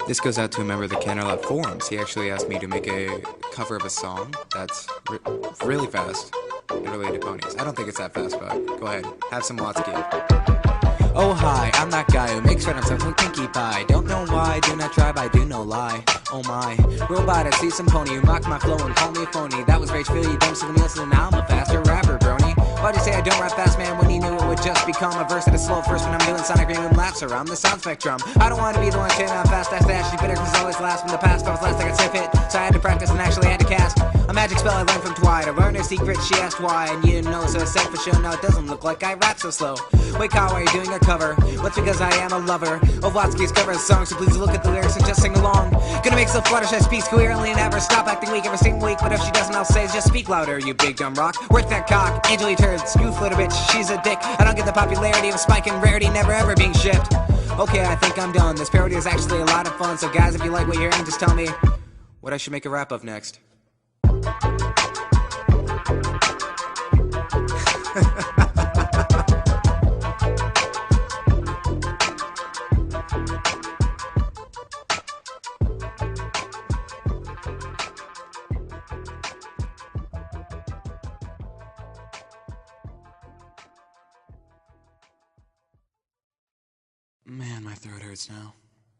This goes out to a member of the Canterlot forums. He actually asked me to make a cover of a song that's really fast and related to ponies. I don't think it's that fast, but go ahead. Have some Watsky. Oh hi, I'm that guy who makes fun of some Pinkie Pie. Don't know why, do not try, but I do no lie. Oh my, robot, I see some pony who mocked my flow and called me a phony. That was rage, feel you dumb, so when you listen, now I'm a faster rapper, brony. Why'd you say I don't rap fast, man, when you knew it would just become a verse that is slow first when I'm doing sonic random laughs around the sound spectrum? I don't want to be the one saying I'm fast, that's actually bitter, cause it's always last. From the past, I was last, I got stiff hit, so I had to practice and actually had to cast a magic spell I learned from Twilight. I learned her secret, she asked why, and you didn't know, so I said for sure, no, it doesn't look like I rap so slow. Wait, Kyle, why are you doing a cover? What's because I am a lover of Watsky's cover of songs, so please look at the lyrics and just sing along. Gonna make so Fluttershy I speak coherently and never stop acting weak every single week, but if she doesn't, I'll say just speak louder, you big dumb rock. Work that cock, Angel turd, scoof little bitch, she's a dick. I don't get the popularity of a spike and rarity never ever being shipped. Okay, I think I'm done. This parody is actually a lot of fun, so guys, if you like what you're hearing, just tell me what I should make a rap of next. Man, my throat hurts now.